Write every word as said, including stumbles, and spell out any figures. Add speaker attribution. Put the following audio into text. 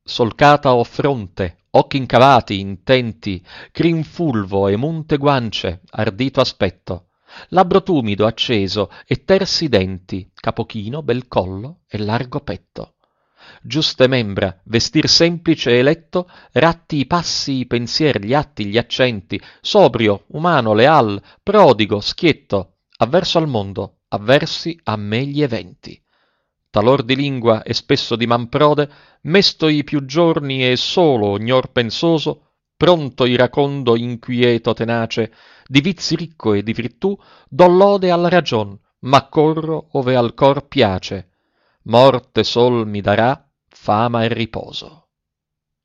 Speaker 1: solcata o fronte, occhi incavati, intenti, crin fulvo e munte guance, ardito aspetto, labbro tumido, acceso e tersi denti, capo chino, bel collo e largo petto. Giuste membra, vestir semplice e eletto, ratti i passi, i pensier, gli atti, gli accenti, sobrio, umano, leal, prodigo, schietto, avverso al mondo, avversi a me gli eventi. Talor di lingua e spesso di man prode, mesto i più giorni e solo ognor pensoso, pronto iracondo, inquieto, tenace, di vizi ricco e di virtù, do lode alla ragion, ma corro ove al cor piace. Morte sol mi darà fama e riposo.